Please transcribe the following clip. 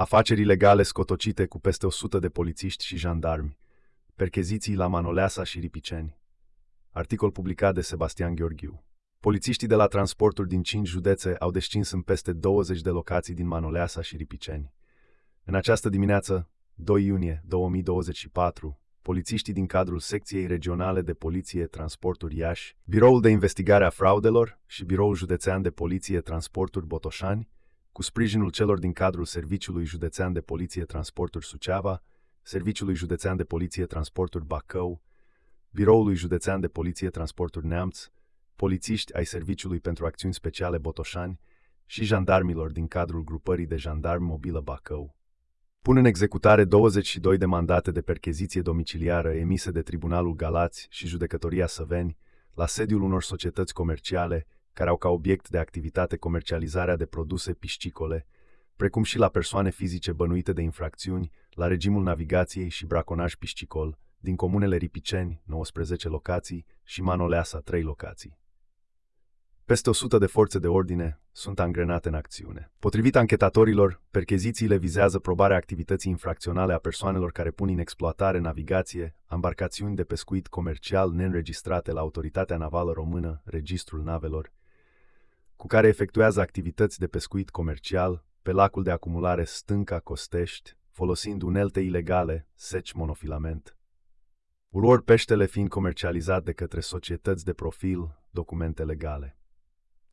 Afaceri ilegale scotocite cu peste 100 de polițiști și jandarmi. Percheziții la Manoleasa și Ripiceni. Articol publicat de Sebastian Gheorghiu. Polițiștii de la transporturi din 5 județe au descins în peste 20 de locații din Manoleasa și Ripiceni. În această dimineață, 2 iunie 2024, polițiștii din cadrul Secției Regionale de Poliție Transporturi Iași, Biroul de Investigare a Fraudelor și Biroul Județean de Poliție Transporturi Botoșani, cu sprijinul celor din cadrul Serviciului Județean de Poliție Transporturi Suceava, Serviciului Județean de Poliție Transporturi Bacău, Biroului Județean de Poliție Transporturi Neamț, polițiști ai Serviciului pentru Acțiuni Speciale Botoșani și jandarmilor din cadrul Grupării de Jandarmi Mobilă Bacău pun în executare 22 de mandate de percheziție domiciliară emise de Tribunalul Galați și Judecătoria Săveni la sediul unor societăți comerciale care au ca obiect de activitate comercializarea de produse piscicole, precum și la persoane fizice bănuite de infracțiuni la regimul navigației și braconaj piscicol din comunele Ripiceni, 19 locații, și Manoleasa, 3 locații. Peste 100 de forțe de ordine sunt angrenate în acțiune. Potrivit anchetatorilor, perchezițiile vizează probarea activității infracționale a persoanelor care pun în exploatare navigație embarcațiuni de pescuit comercial neînregistrate la Autoritatea Navală Română, Registrul Navelor, cu care efectuează activități de pescuit comercial pe lacul de acumulare Stânca Costești, folosind unelte ilegale, seci monofilament. Ulor peștele fiind comercializat de către societăți de profil, documente legale.